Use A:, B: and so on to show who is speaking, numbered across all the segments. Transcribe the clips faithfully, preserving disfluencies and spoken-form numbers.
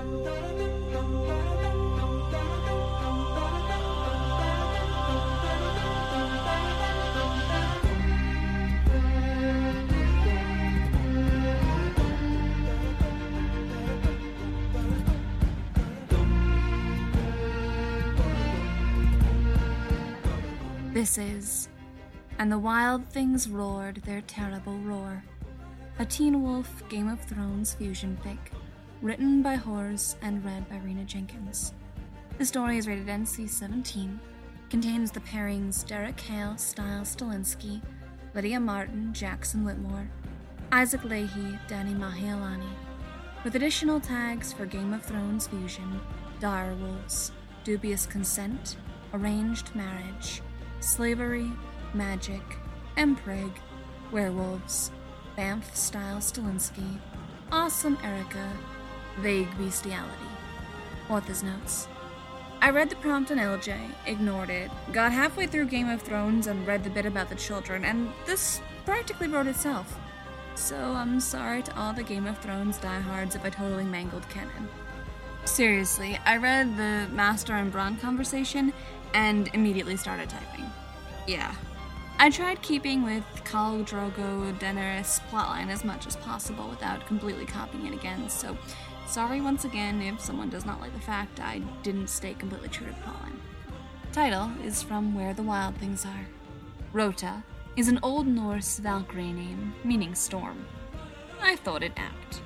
A: This is And the Wild Things Roared Their Terrible Roar, a Teen Wolf Game of Thrones fusion fic, written by Horse and read by Rena Jenkins. The story is rated N C seventeen, contains the pairings Derek Hale, Stiles Stilinski, Lydia Martin, Jackson Whitmore, Isaac Leahy, Danny Mahialani, with additional tags for Game of Thrones fusion, Dire Wolves, Dubious Consent, Arranged Marriage, Slavery, Magic, Emprig, Werewolves, Banff Stiles Stilinski, Awesome Erica, Vague Bestiality. Author's notes. I read the prompt on L J, ignored it, got halfway through Game of Thrones and read the bit about the children, and this practically wrote itself. So I'm sorry to all the Game of Thrones diehards if I totally mangled canon. Seriously, I read the Master and Bronn conversation and immediately started typing. Yeah. I tried keeping with Khal Drogo Daenerys plotline as much as possible without completely copying it again, so sorry once again if someone does not like the fact I didn't stay completely true to the plotline. Title is from Where the Wild Things Are. Rota is an Old Norse Valkyrie name, meaning storm. I thought it apt.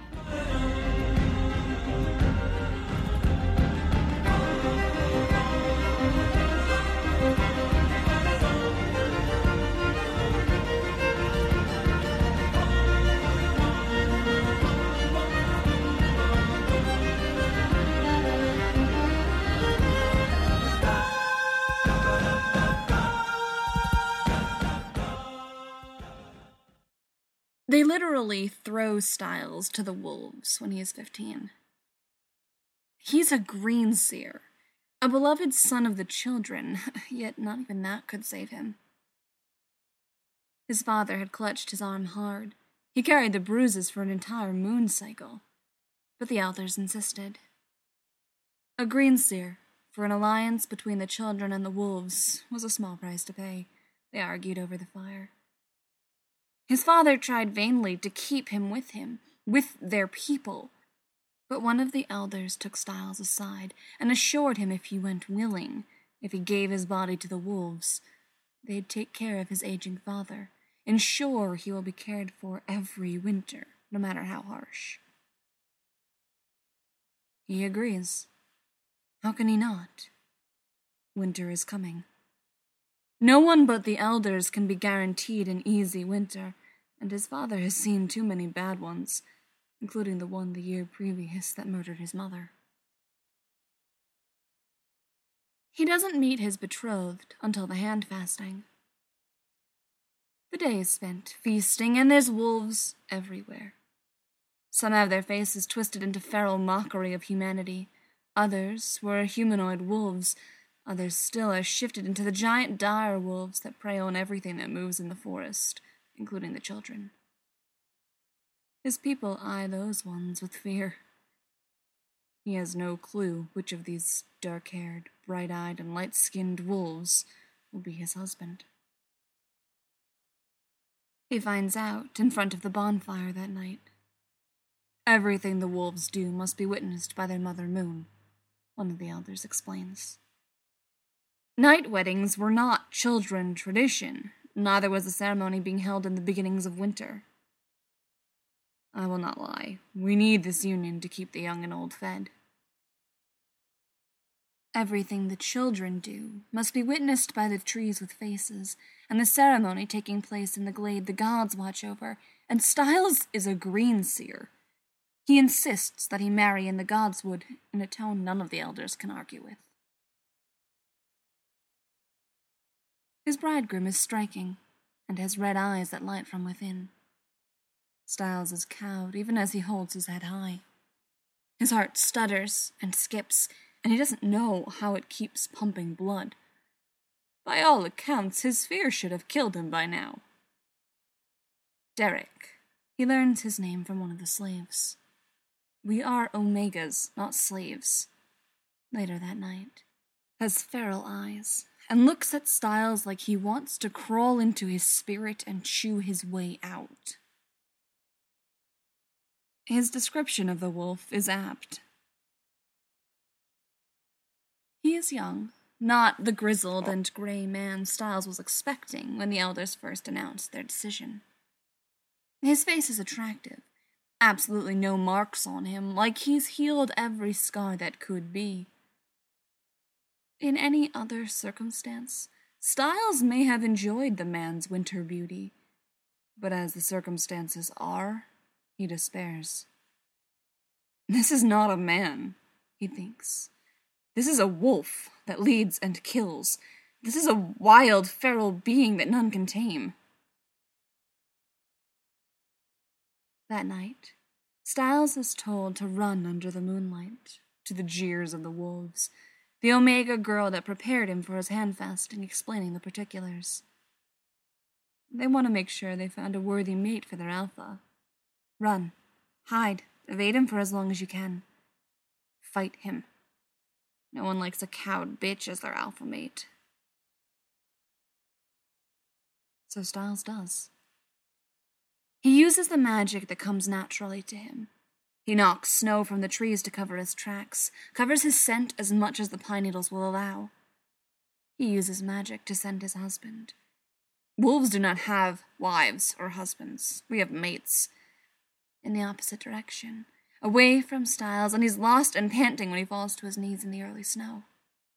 A: They literally throw Stiles to the wolves when he is fifteen. He's a greenseer, a beloved son of the children, yet not even that could save him. His father had clutched his arm hard. He carried the bruises for an entire moon cycle, but the elders insisted. A greenseer, for an alliance between the children and the wolves, was a small price to pay. They argued over the fire. His father tried vainly to keep him with him, with their people, but one of the elders took Stiles aside and assured him if he went willing, if he gave his body to the wolves, they'd take care of his aging father, ensure he will be cared for every winter, no matter how harsh. He agrees. How can he not? Winter is coming. No one but the elders can be guaranteed an easy winter, and his father has seen too many bad ones, including the one the year previous that murdered his mother. He doesn't meet his betrothed until the hand fasting. The day is spent feasting, and there's wolves everywhere. Some have their faces twisted into feral mockery of humanity. Others were humanoid wolves. Others still are shifted into the giant dire wolves that prey on everything that moves in the forest, including the children. His people eye those ones with fear. He has no clue which of these dark-haired, bright-eyed, and light-skinned wolves will be his husband. He finds out in front of the bonfire that night. Everything the wolves do must be witnessed by their mother Moon, one of the elders explains. Night weddings were not children tradition, neither was the ceremony being held in the beginnings of winter. I will not lie, we need this union to keep the young and old fed. Everything the children do must be witnessed by the trees with faces, and the ceremony taking place in the glade the gods watch over, and Stiles is a greenseer. He insists that he marry in the godswood in a tone none of the elders can argue with. His bridegroom is striking, and has red eyes that light from within. Stiles is cowed even as he holds his head high. His heart stutters and skips, and he doesn't know how it keeps pumping blood. By all accounts, his fear should have killed him by now. Derek. He learns his name from one of the slaves. We are Omegas, not slaves. Later that night, has feral eyes, and looks at Styles like he wants to crawl into his spirit and chew his way out. His description of the wolf is apt. He is young, not the grizzled and gray man Styles was expecting when the elders first announced their decision. His face is attractive, absolutely no marks on him, like he's healed every scar that could be. In any other circumstance, Styles may have enjoyed the man's winter beauty, but as the circumstances are, he despairs. This is not a man, he thinks. This is a wolf that leads and kills. This is a wild, feral being that none can tame. That night, Styles is told to run under the moonlight, to the jeers of the wolves, the Omega girl that prepared him for his handfasting explaining the particulars. They want to make sure they found a worthy mate for their alpha. Run, hide, evade him for as long as you can. Fight him. No one likes a cowed bitch as their alpha mate. So Styles does. He uses the magic that comes naturally to him. He knocks snow from the trees to cover his tracks, covers his scent as much as the pine needles will allow. He uses magic to send his husband. Wolves do not have wives or husbands. We have mates. In the opposite direction, away from Styles, and he's lost and panting when he falls to his knees in the early snow.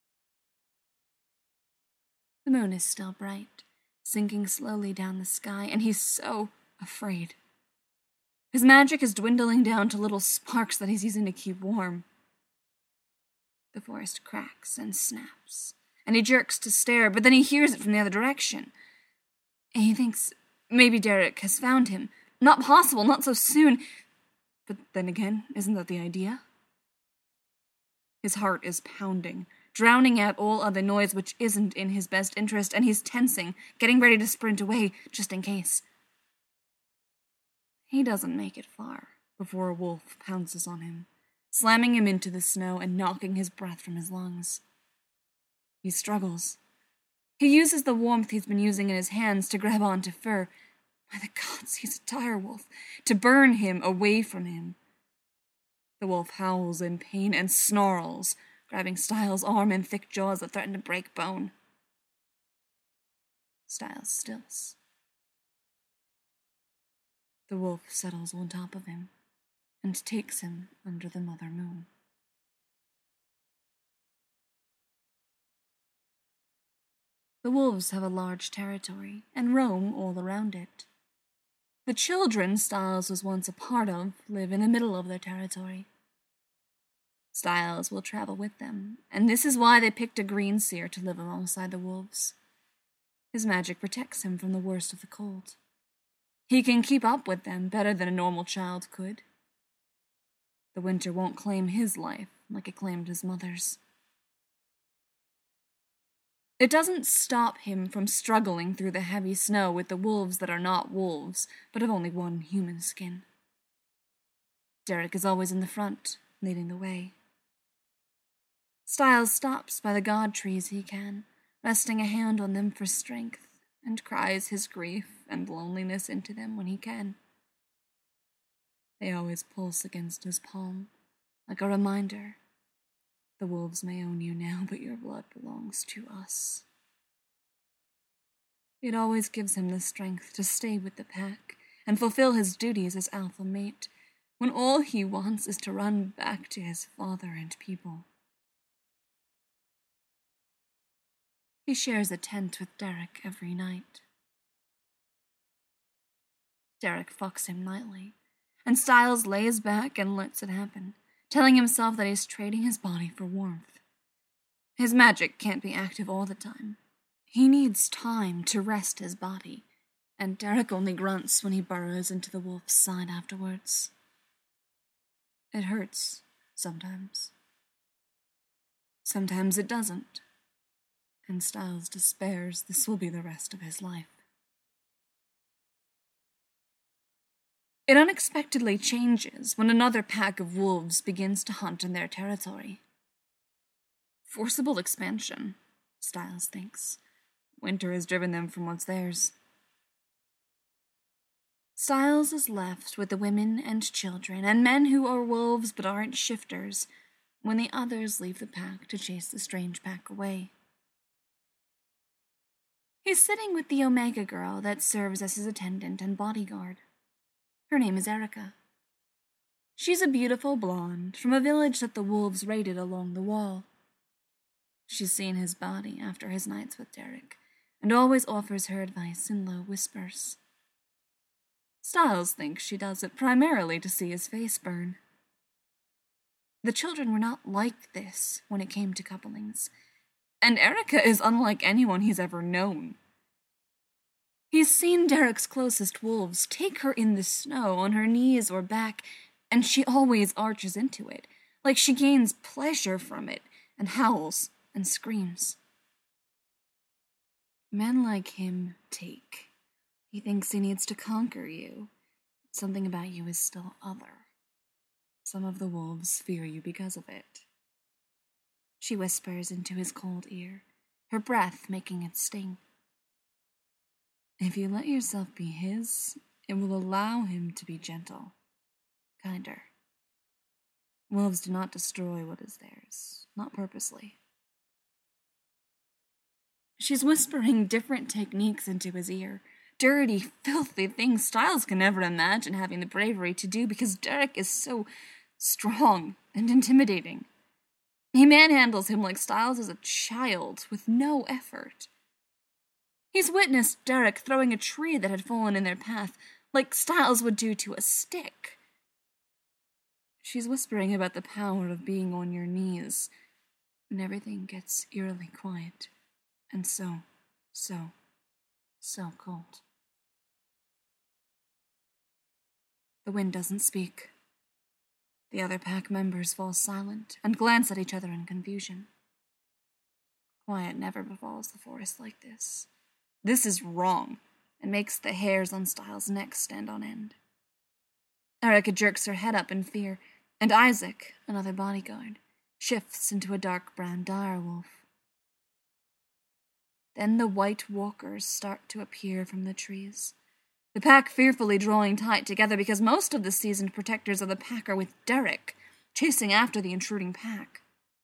A: The moon is still bright, sinking slowly down the sky, and he's so afraid. His magic is dwindling down to little sparks that he's using to keep warm. The forest cracks and snaps, and he jerks to stare, but then he hears it from the other direction. And he thinks maybe Derek has found him. Not possible, not so soon. But then again, isn't that the idea? His heart is pounding, drowning out all other noise which isn't in his best interest, and he's tensing, getting ready to sprint away, just in case. He doesn't make it far before a wolf pounces on him, slamming him into the snow and knocking his breath from his lungs. He struggles. He uses the warmth he's been using in his hands to grab onto fur. By the gods, he's a dire wolf, to burn him away from him. The wolf howls in pain and snarls, grabbing Styles' arm in thick jaws that threaten to break bone. Styles stills. The wolf settles on top of him and takes him under the mother moon. The wolves have a large territory and roam all around it. The children Styles was once a part of live in the middle of their territory. Styles will travel with them, and this is why they picked a green seer to live alongside the wolves. His magic protects him from the worst of the cold. He can keep up with them better than a normal child could. The winter won't claim his life like it claimed his mother's. It doesn't stop him from struggling through the heavy snow with the wolves that are not wolves, but have only one human skin. Derek is always in the front, leading the way. Styles stops by the god trees he can, resting a hand on them for strength, and cries his grief and loneliness into them when he can. They always pulse against his palm, like a reminder. The wolves may own you now, but your blood belongs to us. It always gives him the strength to stay with the pack and fulfill his duties as alpha mate, when all he wants is to run back to his father and people. He shares a tent with Derek every night. Derek fucks him nightly, and Styles lays back and lets it happen, telling himself that he's trading his body for warmth. His magic can't be active all the time. He needs time to rest his body, and Derek only grunts when he burrows into the wolf's side afterwards. It hurts, sometimes. Sometimes it doesn't, and Styles despairs this will be the rest of his life. It unexpectedly changes when another pack of wolves begins to hunt in their territory. Forcible expansion, Styles thinks. Winter has driven them from what's theirs. Styles is left with the women and children and men who are wolves but aren't shifters when the others leave the pack to chase the strange pack away. He's sitting with the Omega girl that serves as his attendant and bodyguard. Her name is Erica. She's a beautiful blonde from a village that the wolves raided along the wall. She's seen his body after his nights with Derek, and always offers her advice in low whispers. Styles thinks she does it primarily to see his face burn. The children were not like this when it came to couplings, and Erica is unlike anyone he's ever known. He's seen Derek's closest wolves take her in the snow on her knees or back, and she always arches into it, like she gains pleasure from it, and howls and screams. Men like him take. He thinks he needs to conquer you. Something about you is still other. Some of the wolves fear you because of it. She whispers into his cold ear, her breath making it sting. If you let yourself be his, it will allow him to be gentle, kinder. Wolves do not destroy what is theirs, not purposely. She's whispering different techniques into his ear, dirty, filthy things Styles can never imagine having the bravery to do because Derek is so strong and intimidating. He manhandles him like Styles is a child with no effort. He's witnessed Derek throwing a tree that had fallen in their path like Styles would do to a stick. She's whispering about the power of being on your knees when everything gets eerily quiet and so, so, so cold. The wind doesn't speak. The other pack members fall silent and glance at each other in confusion. Quiet never befalls the forest like this. This is wrong, and makes the hairs on Styles' neck stand on end. Erica jerks her head up in fear, and Isaac, another bodyguard, shifts into a dark brown direwolf. Then the white walkers start to appear from the trees, the pack fearfully drawing tight together because most of the seasoned protectors of the pack are with Derek, chasing after the intruding pack.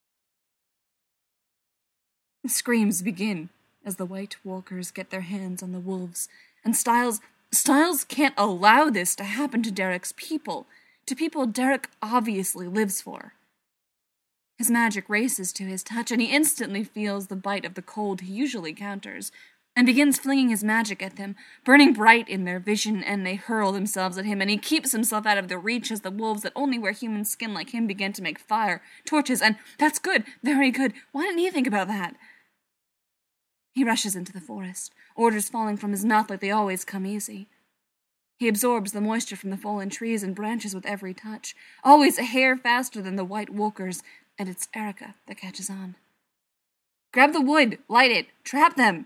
A: The screams begin as the white walkers get their hands on the wolves, and Styles, Styles can't allow this to happen to Derek's people, to people Derek obviously lives for. His magic races to his touch, and he instantly feels the bite of the cold he usually counters, and begins flinging his magic at them, burning bright in their vision, and they hurl themselves at him, and he keeps himself out of their reach as the wolves that only wear human skin like him begin to make fire, torches, and that's good, very good. Why didn't he think about that? He rushes into the forest, orders falling from his mouth like they always come easy. He absorbs the moisture from the fallen trees and branches with every touch, always a hair faster than the white walkers, and it's Erica that catches on. Grab the wood, light it, trap them!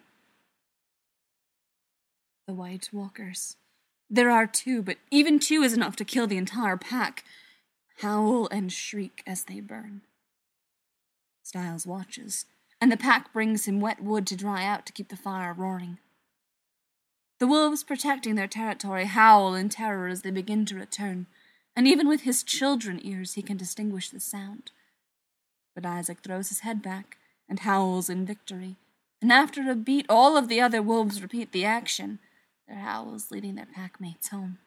A: The white walkers. There are two, but even two is enough to kill the entire pack. Howl and shriek as they burn. Styles watches, and the pack brings him wet wood to dry out to keep the fire roaring. The wolves protecting their territory howl in terror as they begin to return, and even with his children ears he can distinguish the sound. But Isaac throws his head back and howls in victory, and after a beat all of the other wolves repeat the action, their howls leading their packmates home.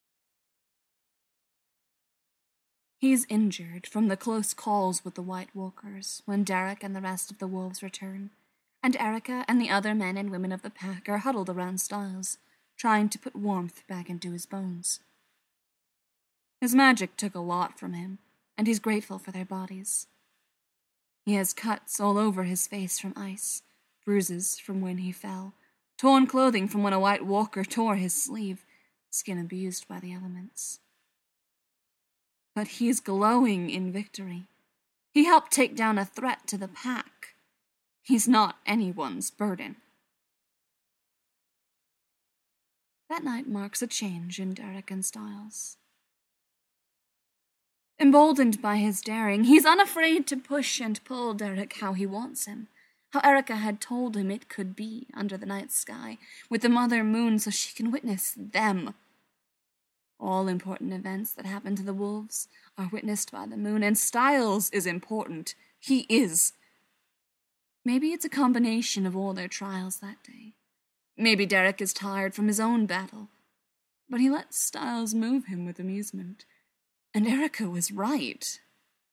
A: He's injured from the close calls with the White Walkers when Derek and the rest of the wolves return, and Erica and the other men and women of the pack are huddled around Styles, trying to put warmth back into his bones. His magic took a lot from him, and he's grateful for their bodies. He has cuts all over his face from ice, bruises from when he fell, torn clothing from when a White Walker tore his sleeve, skin abused by the elements. But he's glowing in victory. He helped take down a threat to the pack. He's not anyone's burden. That night marks a change in Derek and Styles. Emboldened by his daring, he's unafraid to push and pull Derek how he wants him, how Erica had told him it could be under the night sky, with the mother moon so she can witness them. All important events that happen to the wolves are witnessed by the moon, and Styles is important. He is. Maybe it's a combination of all their trials that day. Maybe Derek is tired from his own battle, but he lets Styles move him with amusement. And Erica was right.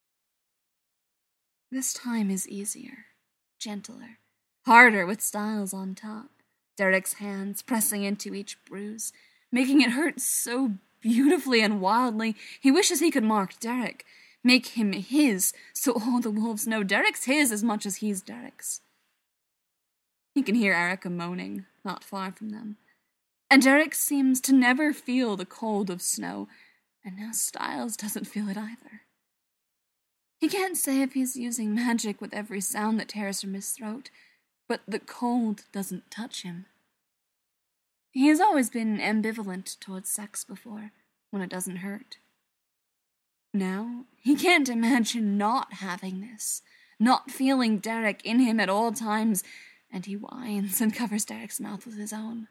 A: This time is easier, gentler, harder with Styles on top, Derek's hands pressing into each bruise, making it hurt so beautifully and wildly. He wishes he could mark Derek, make him his, so all the wolves know Derek's his as much as he's Derek's. He can hear Erica moaning, not far from them, and Derek seems to never feel the cold of snow, and now Styles doesn't feel it either. He can't say if he's using magic with every sound that tears from his throat, but the cold doesn't touch him. He has always been ambivalent towards sex before, when it doesn't hurt. Now, he can't imagine not having this, not feeling Derek in him at all times, and he whines and covers Derek's mouth with his own.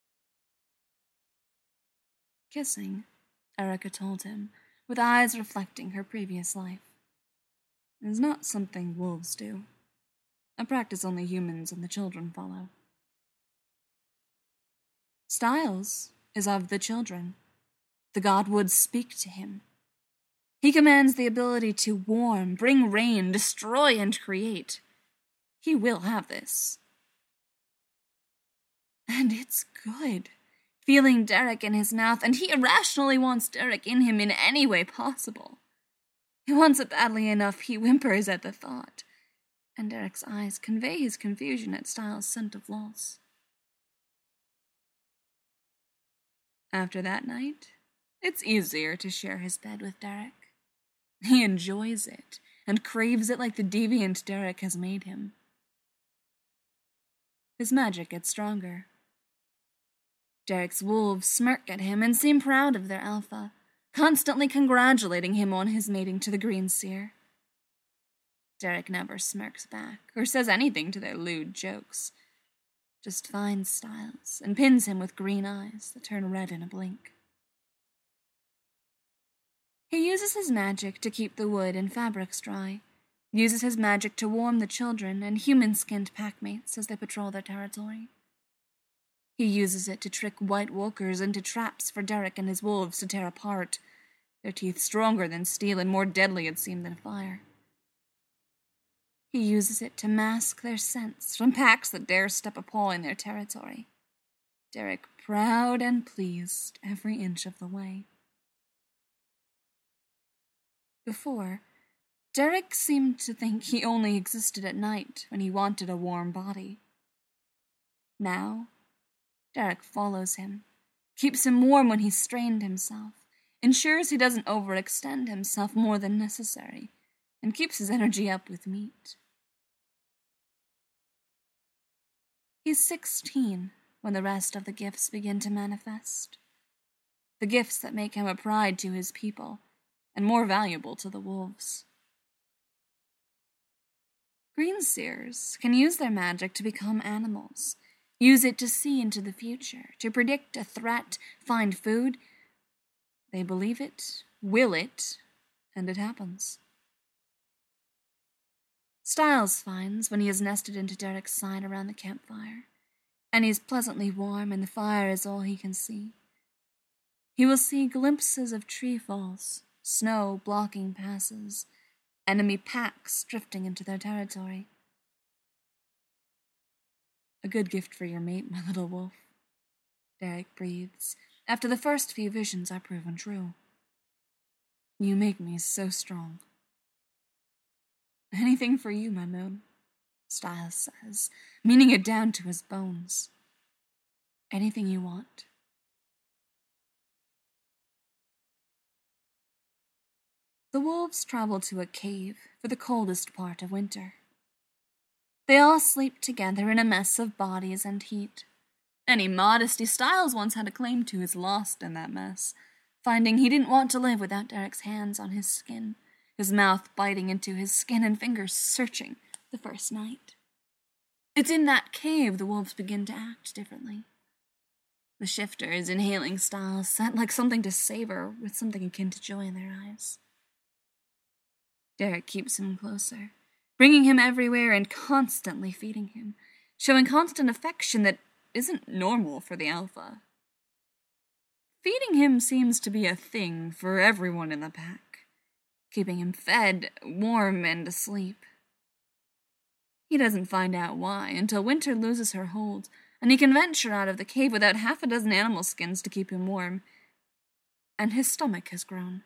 A: Kissing, Erica told him, with eyes reflecting her previous life, is not something wolves do, a practice only humans and the children follow. Styles is of the children. The godwoods speak to him. He commands the ability to warm, bring rain, destroy, and create. He will have this. And it's good. Feeling Derek in his mouth, and he irrationally wants Derek in him in any way possible. He wants it badly enough he whimpers at the thought, and Derek's eyes convey his confusion at Styles' scent of loss. After that night, it's easier to share his bed with Derek. He enjoys it, and craves it like the deviant Derek has made him. His magic gets stronger. Derek's wolves smirk at him and seem proud of their alpha, constantly congratulating him on his mating to the green seer. Derek never smirks back or says anything to their lewd jokes, just finds Styles and pins him with green eyes that turn red in a blink. He uses his magic to keep the wood and fabrics dry, uses his magic to warm the children and human-skinned packmates as they patrol their territory. He uses it to trick white walkers into traps for Derek and his wolves to tear apart, their teeth stronger than steel and more deadly, it seemed, than fire. He uses it to mask their scents from packs that dare step a paw in their territory. Derek proud and pleased every inch of the way. Before, Derek seemed to think he only existed at night when he wanted a warm body. Now, Derek follows him, keeps him warm when he's strained himself, ensures he doesn't overextend himself more than necessary, and keeps his energy up with meat. He's sixteen when the rest of the gifts begin to manifest. The gifts that make him a pride to his people, and more valuable to the wolves. Greenseers can use their magic to become animals, use it to see into the future, to predict a threat, find food. They believe it, will it, and it happens. Styles finds when he is nested into Derek's side around the campfire, and he's pleasantly warm and the fire is all he can see. He will see glimpses of tree falls, snow blocking passes, enemy packs drifting into their territory. A good gift for your mate, my little wolf, Derek breathes, after the first few visions are proven true. You make me so strong. Anything for you, my moon, Styles says, meaning it down to his bones. Anything you want. The wolves travel to a cave for the coldest part of winter. They all sleep together in a mess of bodies and heat, Any modesty Styles once had a claim to is lost in that mess, finding he didn't want to live without Derek's hands on his skin, his mouth biting into his skin and fingers searching the first night. It's in that cave the wolves begin to act differently. The shifters, inhaling Styles, scent like something to savor with something akin to joy in their eyes. Derek keeps him closer, bringing him everywhere and constantly feeding him, showing constant affection that isn't normal for the alpha. Feeding him seems to be a thing for everyone in the pack, keeping him fed, warm, and asleep. He doesn't find out why until Winter loses her hold, and he can venture out of the cave without half a dozen animal skins to keep him warm, and his stomach has grown.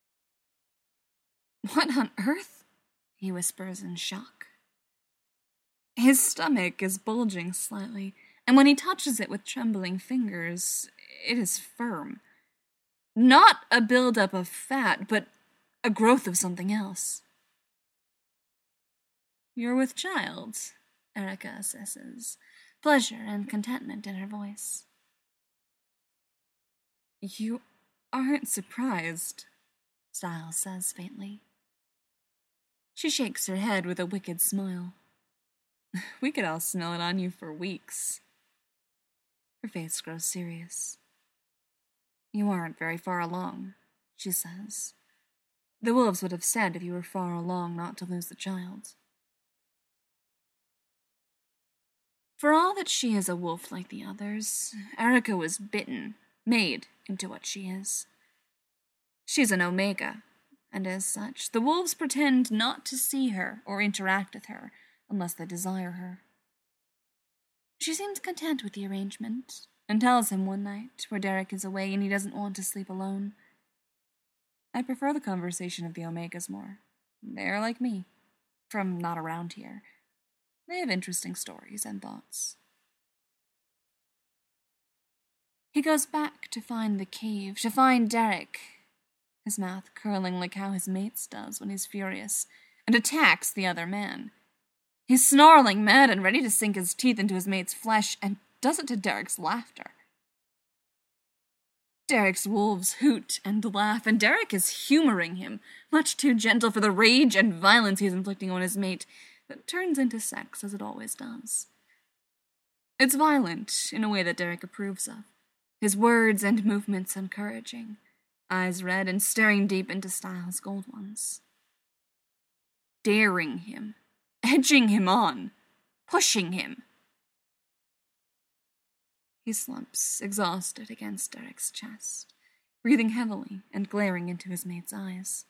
A: "What on earth?" he whispers in shock. His stomach is bulging slightly, and when he touches it with trembling fingers, it is firm. Not a buildup of fat, but a growth of something else. "You're with child," Erica assesses, pleasure and contentment in her voice. "You aren't surprised," Styles says faintly. She shakes her head with a wicked smile. "We could all smell it on you for weeks." Her face grows serious. "You aren't very far along," she says. "The wolves would have said if you were far along not to lose the child." For all that she is a wolf like the others, Erica was bitten, made into what she is. She's an Omega, and as such, the wolves pretend not to see her or interact with her unless they desire her. She seems content with the arrangement, and tells him one night, where Derek is away and he doesn't want to sleep alone, "I prefer the conversation of the Omegas more. They're like me, from not around here. They have interesting stories and thoughts." He goes back to find the cave, to find Derek, his mouth curling like how his mate's does when he's furious, and attacks the other man. He's snarling, mad, and ready to sink his teeth into his mate's flesh, and does it to Derek's laughter. Derek's wolves hoot and laugh, and Derek is humoring him, much too gentle for the rage and violence he's inflicting on his mate, that turns into sex as it always does. It's violent, in a way that Derek approves of, his words and movements encouraging, eyes red and staring deep into Styles' gold ones. Daring him, edging him on, pushing him. He slumps, exhausted, against Derek's chest, breathing heavily and glaring into his mate's eyes.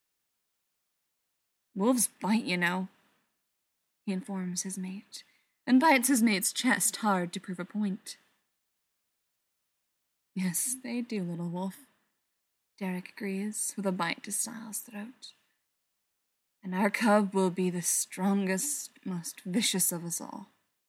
A: "Wolves bite, you know," he informs his mate, and bites his mate's chest hard to prove a point. "Yes, they do, little wolf," Derek agrees, with a bite to Styles' throat. "And our cub will be the strongest, most vicious of us all."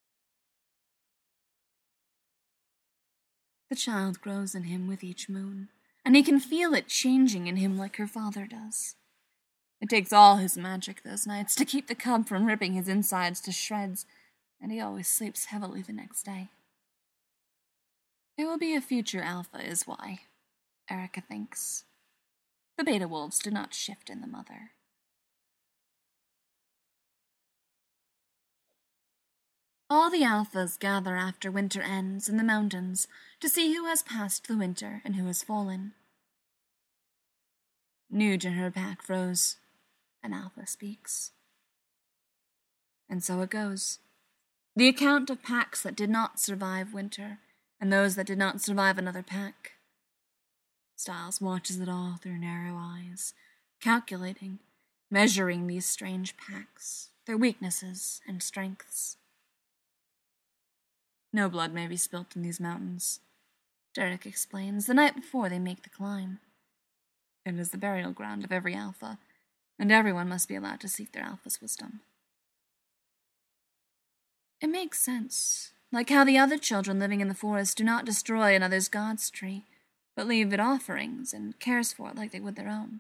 A: The child grows in him with each moon, and he can feel it changing in him like her father does. It takes all his magic those nights to keep the cub from ripping his insides to shreds, and he always sleeps heavily the next day. It will be a future alpha is why, Erica thinks. The beta wolves do not shift in the mother. All the alphas gather after winter ends in the mountains to see who has passed the winter and who has fallen. Nuge and her pack froze. An alpha speaks. And so it goes. The account of packs that did not survive winter, and those that did not survive another pack. Styles watches it all through narrow eyes, calculating, measuring these strange packs, their weaknesses and strengths. No blood may be spilt in these mountains, Derek explains, the night before they make the climb. It is the burial ground of every alpha, and everyone must be allowed to seek their alpha's wisdom. It makes sense, like how the other children living in the forest do not destroy another's god's tree, but leave it offerings and cares for it like they would their own.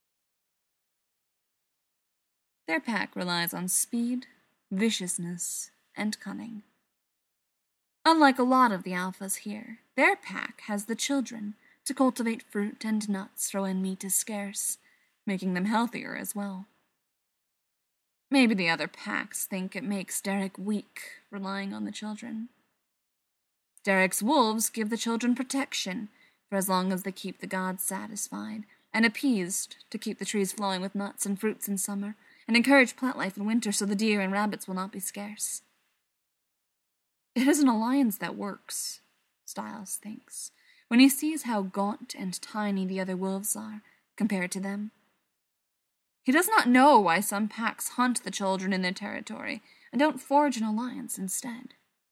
A: Their pack relies on speed, viciousness, and cunning. Unlike a lot of the alphas here, their pack has the children to cultivate fruit and nuts for when meat is scarce, making them healthier as well. Maybe the other packs think it makes Derek weak, relying on the children. Derek's wolves give the children protection for as long as they keep the gods satisfied, and appeased to keep the trees flowing with nuts and fruits in summer, and encourage plant life in winter so the deer and rabbits will not be scarce. It is an alliance that works, Styles thinks, when he sees how gaunt and tiny the other wolves are, compared to them. He does not know why some packs hunt the children in their territory, and don't forge an alliance instead.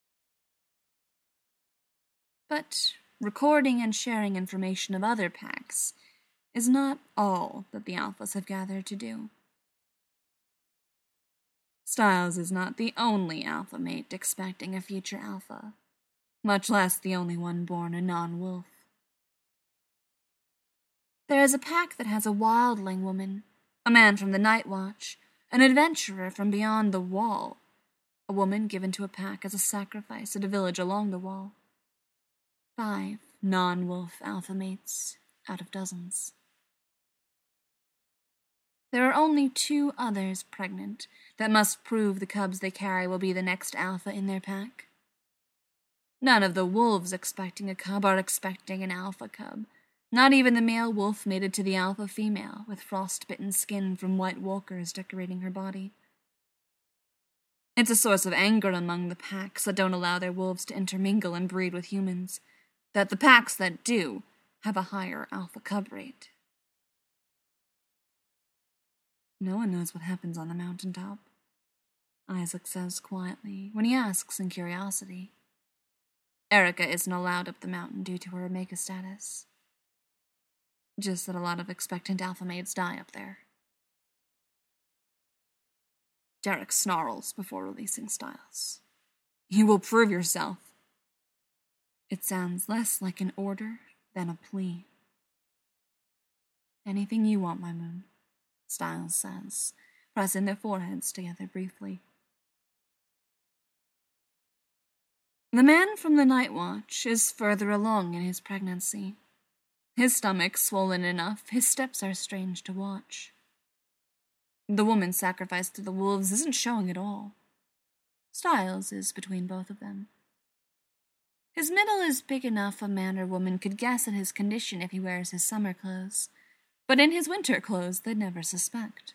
A: But recording and sharing information of other packs is not all that the alphas have gathered to do. Styles is not the only alpha mate expecting a future alpha, much less the only one born a non-wolf. There is a pack that has a wildling woman, a man from the Night Watch, an adventurer from beyond the wall, a woman given to a pack as a sacrifice at a village along the wall. Five non-wolf alpha mates out of dozens. There are only two others pregnant that must prove the cubs they carry will be the next alpha in their pack. None of the wolves expecting a cub are expecting an alpha cub, not even the male wolf mated to the alpha female with frost-bitten skin from white walkers decorating her body. It's a source of anger among the packs that don't allow their wolves to intermingle and breed with humans, that the packs that do have a higher alpha cub rate. No one knows what happens on the mountaintop, Isaac says quietly when he asks in curiosity. Erica isn't allowed up the mountain due to her Omega status. Just that a lot of expectant alpha maids die up there. Derek snarls before releasing Styles. You will prove yourself. It sounds less like an order than a plea. Anything you want, my moon, Styles says, pressing their foreheads together briefly. The man from the Night Watch is further along in his pregnancy. His stomach swollen enough, his steps are strange to watch. The woman sacrificed to the wolves isn't showing at all. Styles is between both of them. His middle is big enough a man or woman could guess at his condition if he wears his summer clothes, but in his winter clothes they'd never suspect.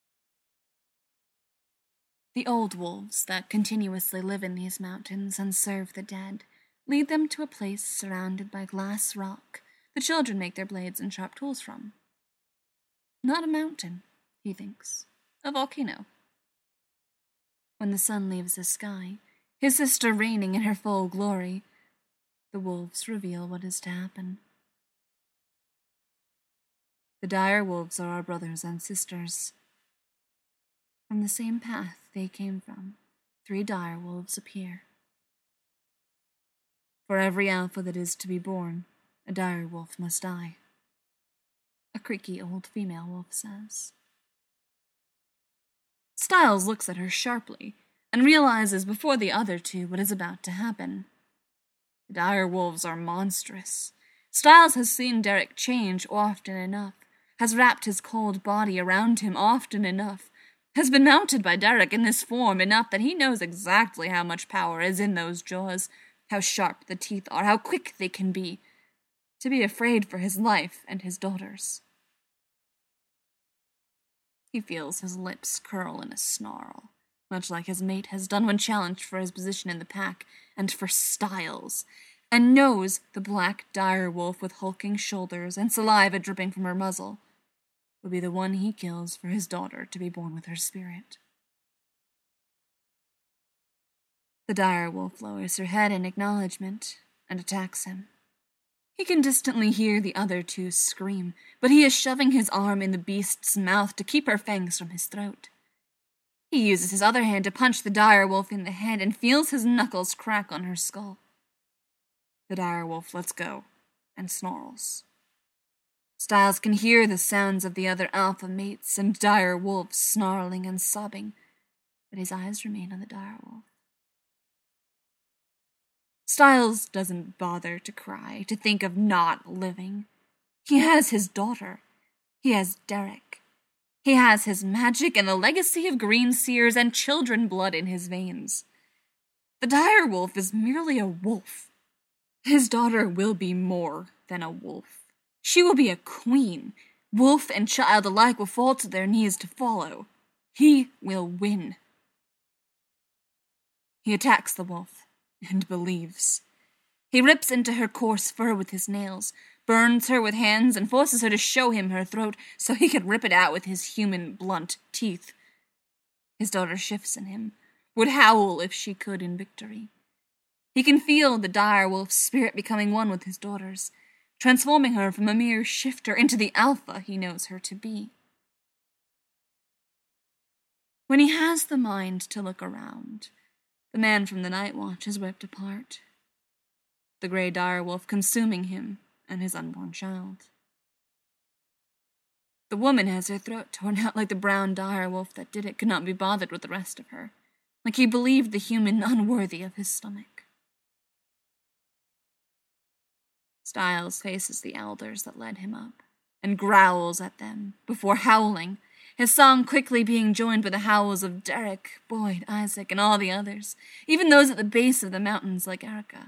A: The old wolves that continuously live in these mountains and serve the dead lead them to a place surrounded by glass rock the children make their blades and sharp tools from. Not a mountain, he thinks, a volcano. When the sun leaves the sky, his sister reigning in her full glory, the wolves reveal what is to happen. The dire wolves are our brothers and sisters. From the same path they came from, three dire wolves appear. For every alpha that is to be born, a dire wolf must die, a creaky old female wolf says. Styles looks at her sharply and realizes before the other two what is about to happen. The dire wolves are monstrous. Styles has seen Derek change often enough, has wrapped his cold body around him often enough, has been mounted by Derek in this form enough that he knows exactly how much power is in those jaws, how sharp the teeth are, how quick they can be, to be afraid for his life and his daughter's. He feels his lips curl in a snarl, much like his mate has done when challenged for his position in the pack, and for Styles, and knows the black dire wolf with hulking shoulders and saliva dripping from her muzzle will be the one he kills for his daughter to be born with her spirit. The dire wolf lowers her head in acknowledgement and attacks him. He can distantly hear the other two scream, but he is shoving his arm in the beast's mouth to keep her fangs from his throat. He uses his other hand to punch the dire wolf in the head and feels his knuckles crack on her skull. The dire wolf lets go and snarls. Styles can hear the sounds of the other alpha mates and dire wolves snarling and sobbing, but his eyes remain on the dire wolf. Styles doesn't bother to cry, to think of not living. He has his daughter. He has Derek. He has his magic and the legacy of green seers and children blood in his veins. The dire wolf is merely a wolf. His daughter will be more than a wolf. She will be a queen. Wolf and child alike will fall to their knees to follow. He will win. He attacks the wolf, and believes. He rips into her coarse fur with his nails, burns her with hands, and forces her to show him her throat so he could rip it out with his human, blunt teeth. His daughter shifts in him, would howl if she could in victory. He can feel the dire wolf's spirit becoming one with his daughter's, transforming her from a mere shifter into the alpha he knows her to be. When he has the mind to look around, the man from the night watch is ripped apart, the grey direwolf consuming him and his unborn child. The woman has her throat torn out like the brown direwolf that did it could not be bothered with the rest of her, like he believed the human unworthy of his stomach. Styles faces the elders that led him up, and growls at them, before howling, his song quickly being joined by the howls of Derek, Boyd, Isaac, and all the others, even those at the base of the mountains like Erica.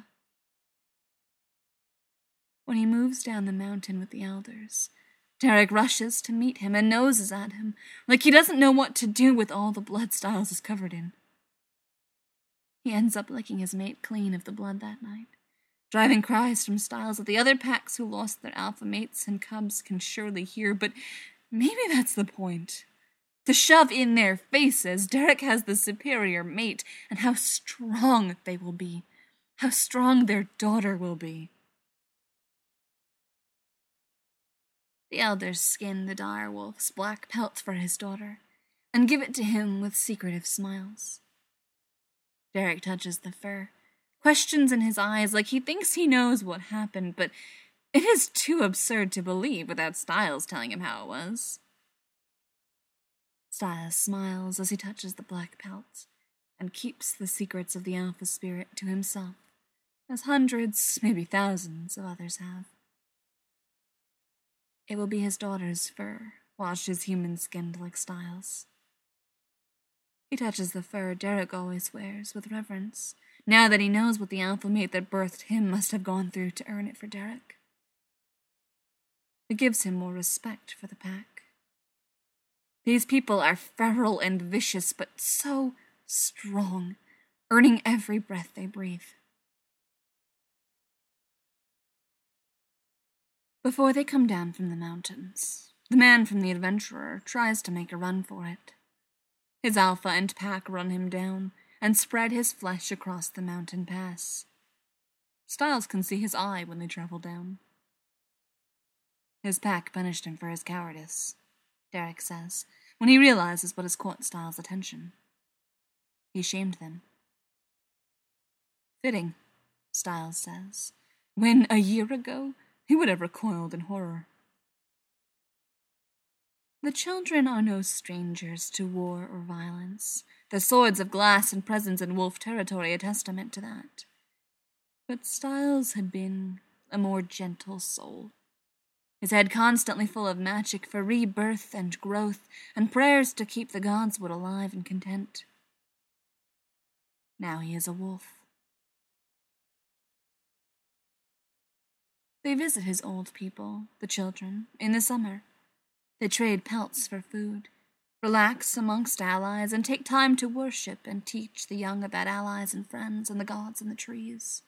A: When he moves down the mountain with the elders, Derek rushes to meet him and noses at him, like he doesn't know what to do with all the blood Styles is covered in. He ends up licking his mate clean of the blood that night, driving cries from Styles that the other packs who lost their alpha mates and cubs can surely hear, but maybe that's the point. To shove in their faces Derek has the superior mate and how strong they will be, how strong their daughter will be. The elders skin the direwolf's black pelt for his daughter and give it to him with secretive smiles. Derek touches the fur, questions in his eyes like he thinks he knows what happened, but it is too absurd to believe without Styles telling him how it was. Styles smiles as he touches the black pelt and keeps the secrets of the alpha spirit to himself, as hundreds, maybe thousands of others have. It will be his daughter's fur, washed as human-skinned like Styles. He touches the fur Derek always wears with reverence, now that he knows what the alpha mate that birthed him must have gone through to earn it for Derek. It gives him more respect for the pack. These people are feral and vicious, but so strong, earning every breath they breathe. Before they come down from the mountains, the man from the Adventurer tries to make a run for it. His alpha and pack run him down and spread his flesh across the mountain pass. Styles can see his eye when they travel down. His pack punished him for his cowardice, Derek says, when he realizes what has caught Styles' attention. He shamed them. Fitting, Styles says, when a year ago he would have recoiled in horror. The children are no strangers to war or violence. The swords of glass and presence in wolf territory a testament to that. But Styles had been a more gentle soul, his head constantly full of magic for rebirth and growth, and prayers to keep the godswood alive and content. Now he is a wolf. They visit his old people, the children, in the summer. They trade pelts for food, relax amongst allies, and take time to worship and teach the young about allies and friends and the gods and the trees.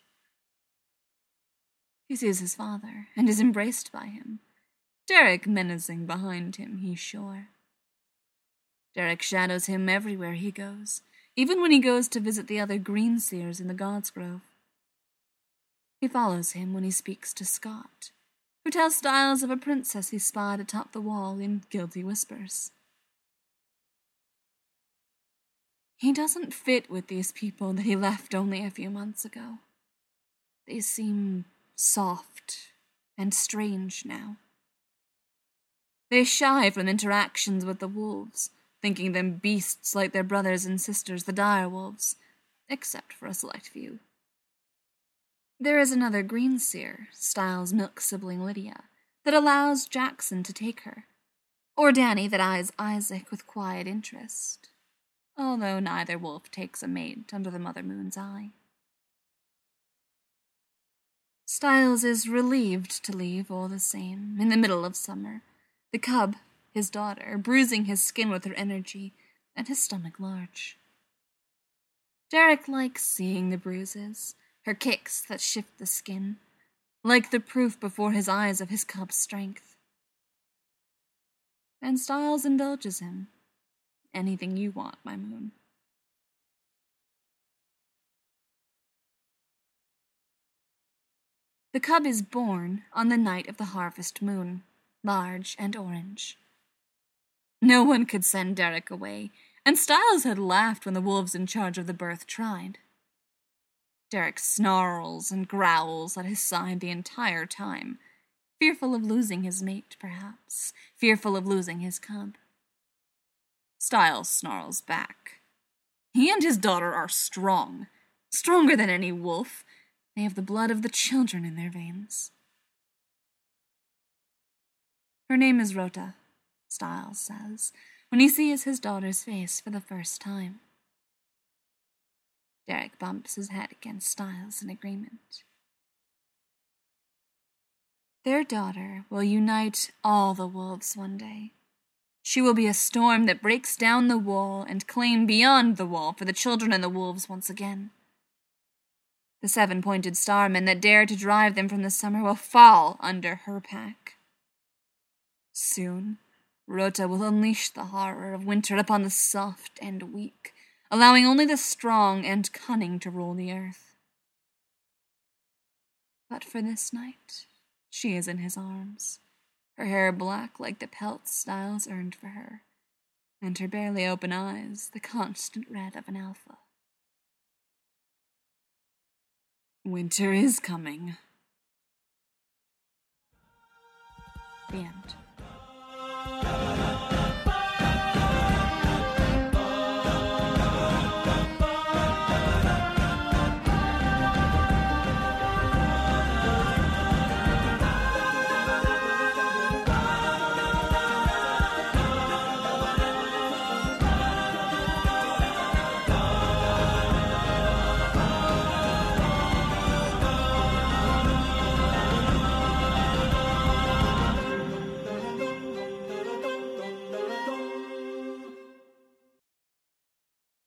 A: He sees his father, and is embraced by him. Derek menacing behind him, he's sure. Derek shadows him everywhere he goes, even when he goes to visit the other green seers in the God's Grove. He follows him when he speaks to Scott, who tells Styles of a princess he spied atop the wall in guilty whispers. He doesn't fit with these people that he left only a few months ago. They seem soft and strange now. They shy from interactions with the wolves, thinking them beasts like their brothers and sisters, the dire wolves, except for a select few. There is another greenseer, Styles' milk sibling Lydia, that allows Jackson to take her, or Danny that eyes Isaac with quiet interest, although neither wolf takes a mate under the Mother Moon's eye. Styles is relieved to leave all the same, in the middle of summer, the cub, his daughter, bruising his skin with her energy, and his stomach large. Derek likes seeing the bruises, her kicks that shift the skin, like the proof before his eyes of his cub's strength. And Styles indulges him. Anything you want, my moon. The cub is born on the night of the harvest moon, large and orange. No one could send Derek away, and Styles had laughed when the wolves in charge of the birth tried. Derek snarls and growls at his side the entire time, fearful of losing his mate, perhaps, fearful of losing his cub. Styles snarls back. He and his daughter are strong, stronger than any wolf. They have the blood of the children in their veins. Her name is Rota, Styles says, when he sees his daughter's face for the first time. Derek bumps his head against Styles in agreement. Their daughter will unite all the wolves one day. She will be a storm that breaks down the wall and claim beyond the wall for the children and the wolves once again. The seven-pointed starmen that dare to drive them from the summer will fall under her pack. Soon, Rota will unleash the horror of winter upon the soft and weak, allowing only the strong and cunning to rule the earth. But for this night, she is in his arms, her hair black like the pelts Styles earned for her, and her barely open eyes the constant red of an alpha. Winter is coming. The end.